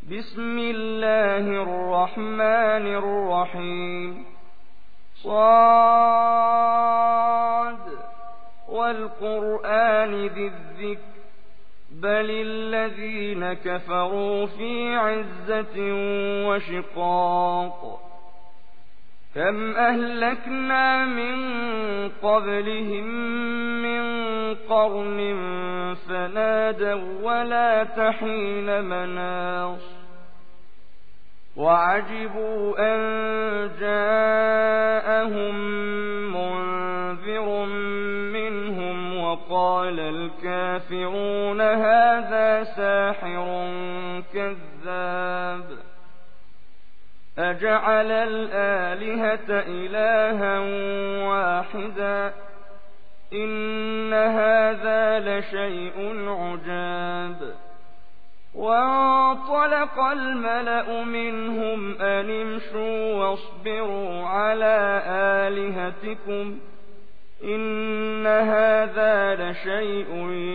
بسم الله الرحمن الرحيم صاد والقرآن ذي الذكر بل الذين كفروا في عزة وشقاق كم أهلكنا من قبلهم من قرن فنادوا ولا تحين مناص وعجبوا أن جاءهم منذر منهم وقال الكافرون هذا ساحر كذاب أجعل الآلهة إلها واحدا إن هذا لشيء عجاب وانطلق الملأ منهم أن امشوا واصبروا على آلهتكم إن هذا لشيء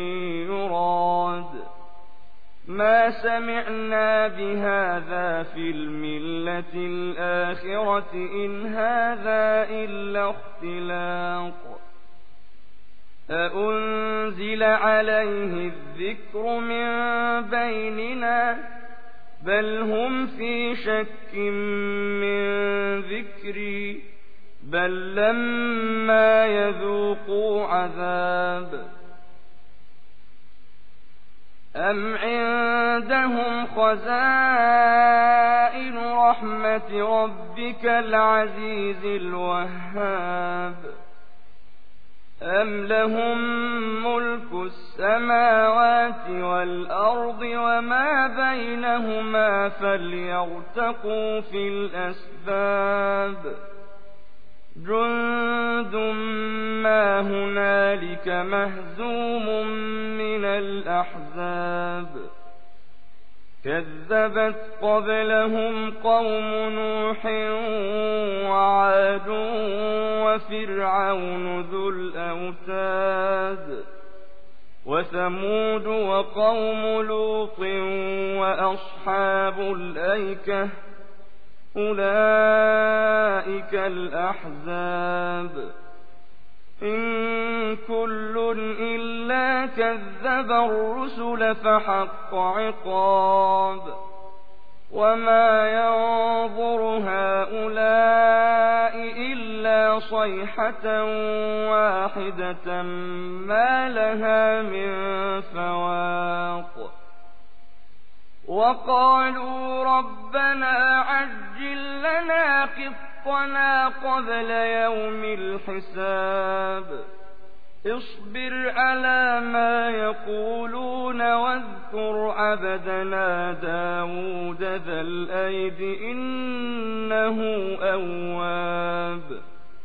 يراد ما سمعنا بهذا في الملة الآخرة إن هذا إلا اختلاق أأنزل عليه الذكر من بيننا بل هم في شك من ذكري بل لما يذوقوا عذاب أم عندهم خزائن رحمة ربك العزيز الوهاب أم لهم ملك السماوات والأرض وما بينهما فليرتقوا في الأسباب جند ما هنالك مهزوم من الأحزاب كذبت قبلهم قوم نوح وعاد وفرعون ذو الأوتاد وثمود وقوم لوط وأصحاب الأيكة أولئك الأحزاب إن كل إلا كذب الرسل فحق عقاب وما ينظر هؤلاء إلا صيحة واحدة ما لها من فواق وقالوا ربنا عجل لنا قطنا قبل يوم الحساب اصبر على ما يقولون واذكر عبدنا داود ذا الأيد إنه أواب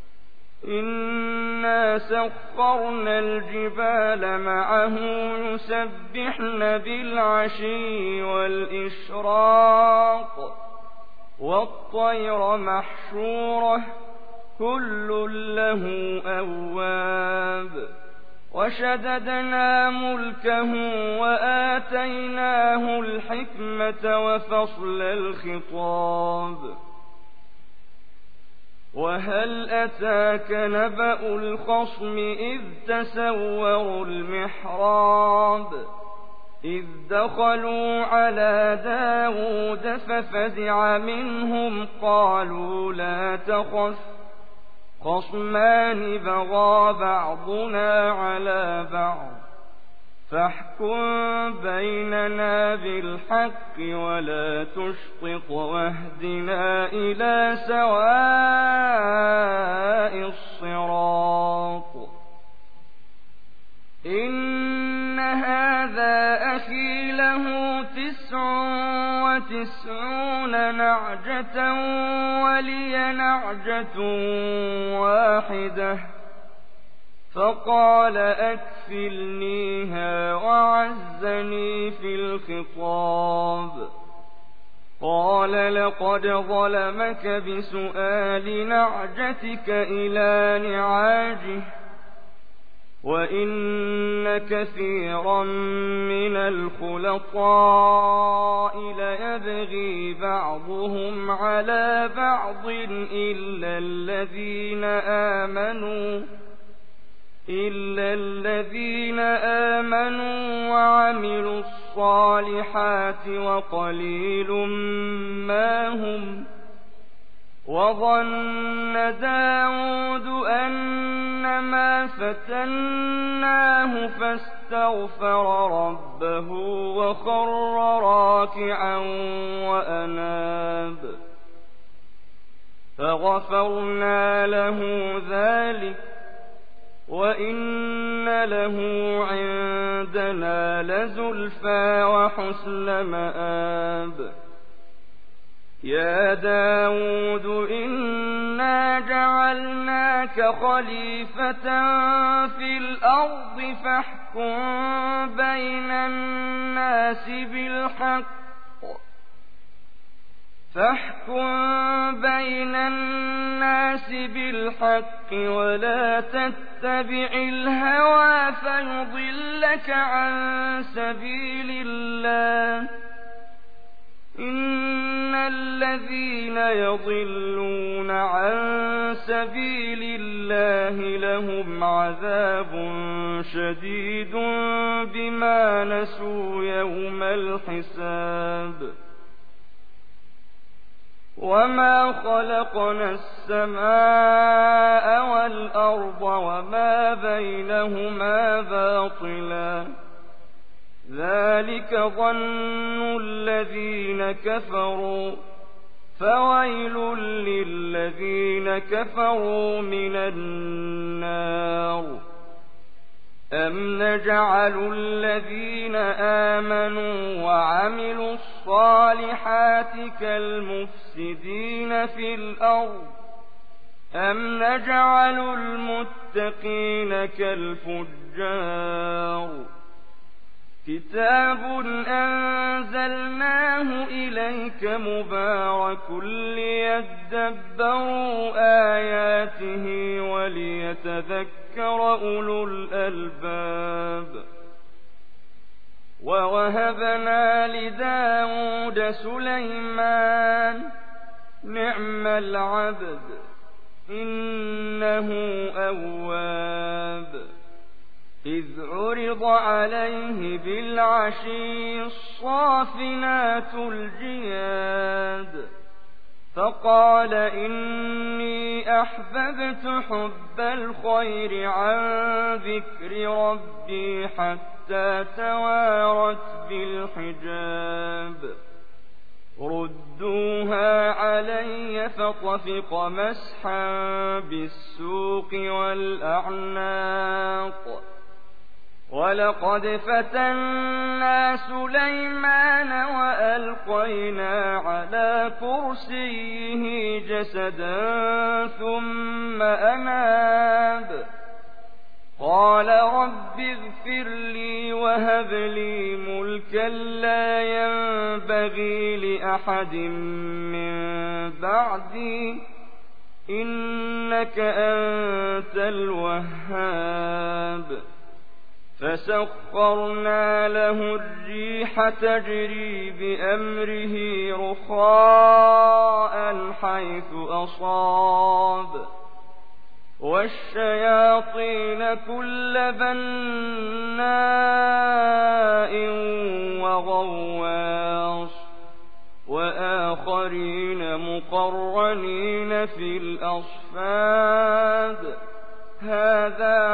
إنا سخرنا الجبال معه يسبحن بالعشي والإشراق والطير محشورة كل له أواب وشددنا ملكه وآتيناه الحكمة وفصل الخطاب وهل أتاك نبأ الخصم إذ تسوروا المحراب إذ دخلوا على داود ففزع منهم قالوا لا تخف خصمان بغى بعضنا على بعض فاحكم بيننا بالحق ولا تشطط واهدنا إلى سواء الصراط إن هذا أخي له 99 نعجة ولي نعجة واحدة فقال أكفلنيها وعزني في الخطاب قال لقد ظلمك بسؤال نعجتك إلى نعاجه وإن كثيرا من الخلطاء ليبغي بعضهم على بعض إلا الذين آمنوا وعملوا الصالحات وقليل ما هم. وظن داود أنما فتناه فاستغفر ربه وخر راكعا وأناب فغفرنا له ذلك وإن له عندنا لزلفى وحسن مآب. يا داود إنا جعلناك خليفة في الأرض فاحكم بين الناس بالحق ولا تتبع الهوى فيضلك عن سبيل الله. إن الذين يضلون عن سبيل الله لهم عذاب شديد بما نسوا يوم الحساب. وما خلقنا السماء والأرض وما بينهما باطلا ذلك ظن الذين كفروا فويل للذين كفروا من النار. أم نجعل الذين آمنوا وعملوا الصالحات كالمفسدين في الأرض أم نجعل المتقين كالفجار. كتاب أنزلناه إليك مبارك ليدبروا آياته وليتذكر أولو الألباب. ووهبنا لداود سليمان نعم العبد إنه أواب. إذ عرض عليه بالعشي الصافنات الجياد فقال إني أحببت حب الخير عن ذكر ربي حتى توارت بالحجاب. ردوها علي فطفق مسحا بالسوق والأعناق. ولقد فتنا سليمان وألقينا على كرسيه جسدا ثم أناب قال رب اغفر لي وهب لي ملكا لا ينبغي لأحد من بعدي إنك أنت الوهاب. فسخرنا له الريح تجري بأمره رخاء حيث أصاب والشياطين كل بناء وغواص وآخرين مقرنين في الأصفاد. هذا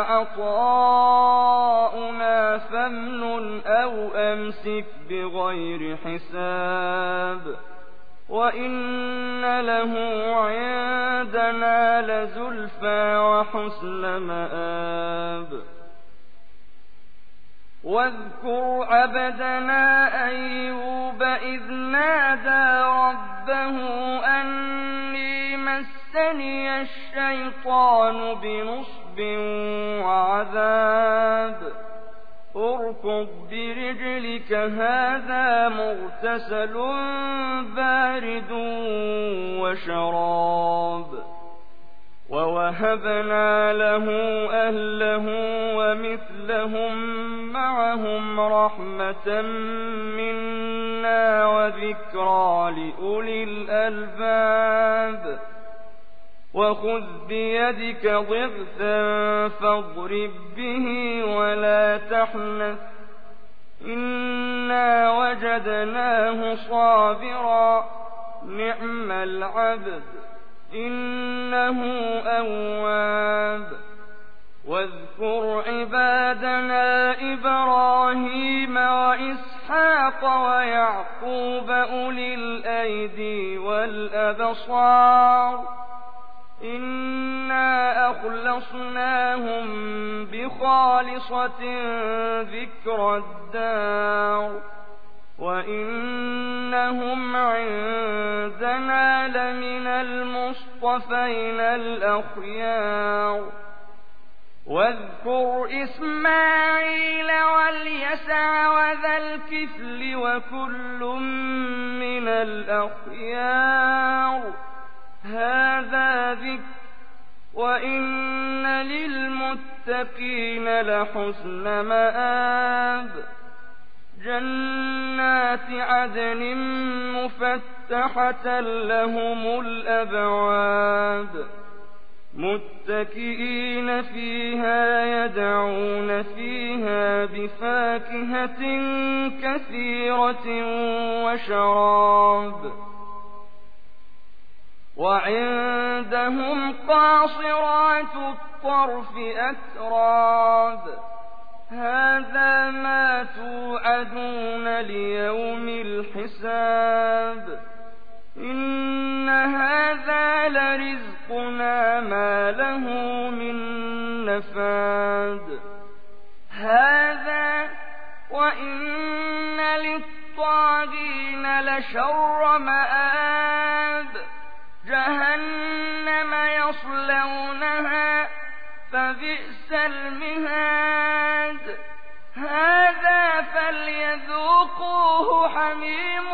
عطاؤنا فامنن أو أمسك بغير حساب. وإن له عندنا لزلفى وحسن مآب. واذكر عبدنا أيوب إذ نادى ربه أني مسني الشيطان بنصب وعذاب. اركض برجلك هذا مغتسل بارد وشراب. ووهبنا له أهله ومثلهم معهم رحمة منا وذكرى لأولي الألباب وخذ بيدك ضغثا فاضرب به ولا تحنث إنا وجدناه صابرا نعم العبد إنه أواب واذكر عبادنا إبراهيم وإسحاق ويعقوب أولي الأيدي والأبصار إنا أخلصناهم بخالصة ذكر الدار وإنهم عندنا لمن المصطفين الأخيار واذكر إسماعيل واليسع وذا الكفل وكل من الأخيار هذا ذكر وإن للمتقين لحسن مآب جنات عدن مفتحة لهم الأبواب متكئين فيها يدعون فيها بفاكهة كثيرة وشراب وعندهم قاصرات الطرف أتراب هذا ما توعدون ليوم الحساب إن هذا لرزقنا ما له من نفاد هذا وإن للطاغين لشر مآب جهنم يصلونها فبئس المهاد هذا فليذوقوه حميم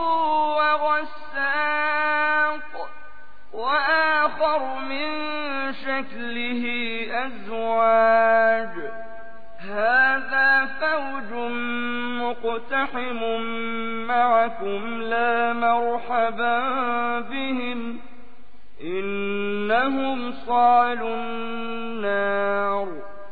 وغساق وآخر من شكله أزواج هذا فوج مقتحم معكم لا مرحبا بهم إنهم صالوا النار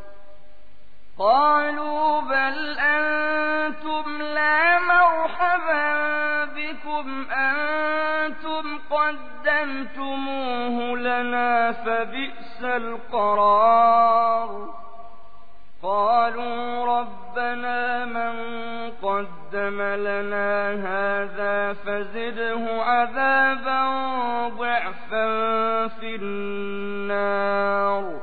قالوا بل أنتم لا مرحبا بكم أنتم قدمتموه لنا فبئس القرار قالوا ربنا من قدم لنا هذا فزده عذابا ضعفا في النار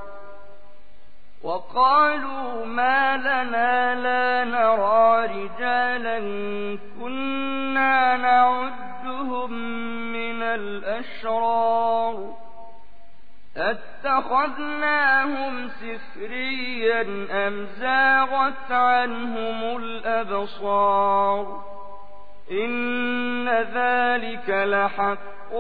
وقالوا ما لنا لا نرى رجالا كنا نعدهم من الأشرار أتخذناهم سخريا أم زاغت عنهم الأبصار إن ذلك لحق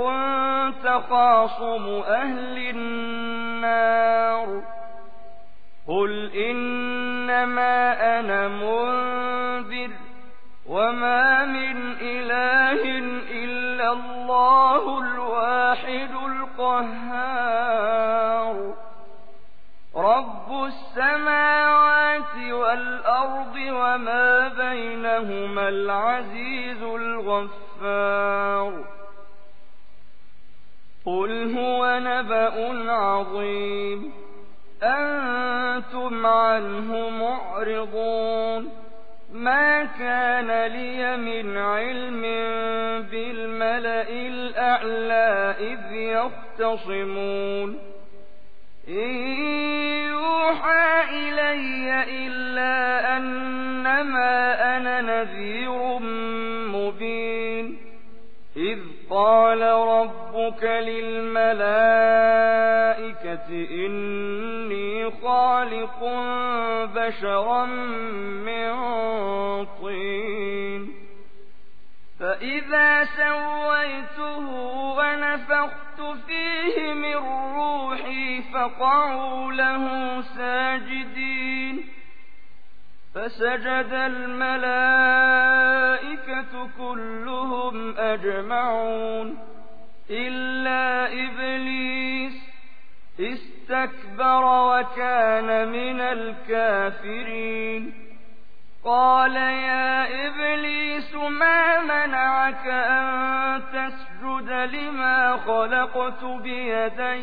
تخاصم أهل النار قل إنما أنا منذر وما من إله إلا الله الواحد القهار رب السماوات والأرض وما بينهما العزيز الغفار قل هو نبأ عظيم أنتم عنه معرضون ما كان لي من علم بالملأ الأعلى إذ يختصمون إن يوحى إلي إلا أنما أنا نذير مبين إذ قال ربك للملائكة إني خالق بشرا من طين فإذا سويته ونفخت فيه من روحي فقعوا له ساجدين فسجد الملائكة كلهم أجمعون إلا إبليس استكبر وكان من الكافرين قال يا إبليس ما منعك أن تسجد لما خلقت بيدي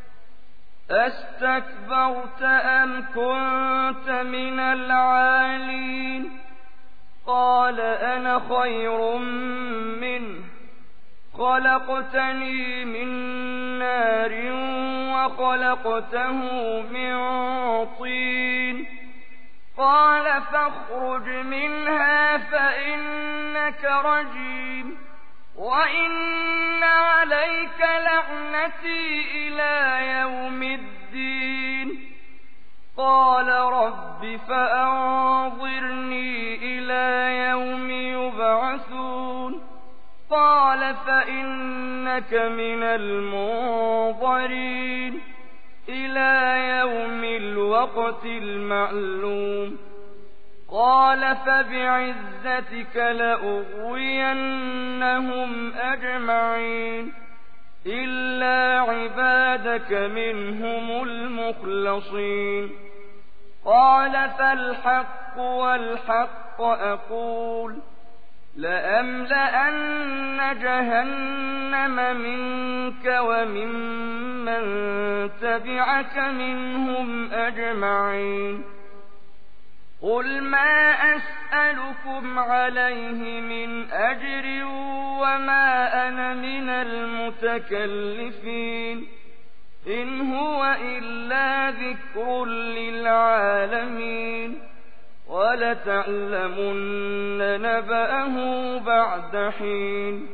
أستكبرت أم كنت من العالين قال أنا خير منه خلقتني من نار وخلقته من طين قال فاخرج منها فإنك رجيم وإن عليك لعنتي إلى يوم الدين قال رب فأنظرني إلى يوم يبعثون قال فإنك من المنظرين إلى يوم الوقت المعلوم قال فبعزتك لأغوينهم أجمعين إلا عبادك منهم المخلصين قال فالحق والحق أقول لأملأن جهنم منك وممن تبعك منهم أجمعين قل ما أسألكم عليه من أجر وما أنا من المتكلفين إن هو إلا ذكر للعالمين ولتعلمن نبأه بعد حين